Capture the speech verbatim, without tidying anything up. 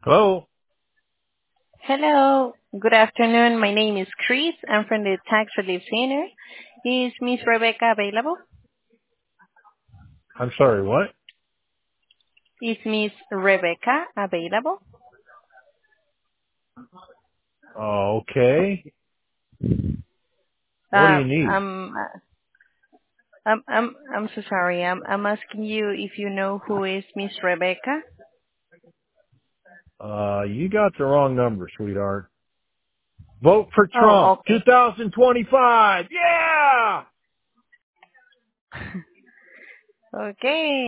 Hello. Hello. Good afternoon. My name is Chris. I'm from the Tax Relief Center. Is Miss Rebecca available? I'm sorry, what? Is Miss Rebecca available? Oh, okay. What do Uh, you need? I'm, I'm, I'm, I'm so sorry. I'm, I'm asking you if you know who is Miss Rebecca. Uh, you got the wrong number, sweetheart. Vote for Trump, Oh, okay. two thousand twenty-five. Yeah! Okay.